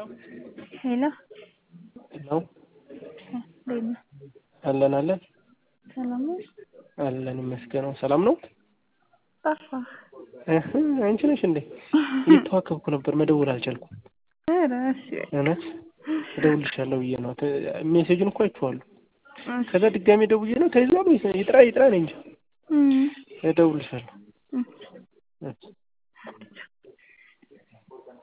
ሄሎ ነው እንዴት ነህ? አለን ሰላም ነው? አለን ይመስገነው። ሰላም ነው? ጠፋህ? አንቺ ነሽ እንዴ? እየተዋከብኩ ነበር መደወል አልቻልኩም። ኧረ እሺ እውነት እደውልልሻለሁ ብዬ ነው። ሜሴጁን እኮ አይቼዋለሁ። እሺ ከዛ ድጋሜ ደውዬ ነው ተይዟል ወይስ ይጥራ ነኝ እንጂ እደውልልሻለሁ። እሺ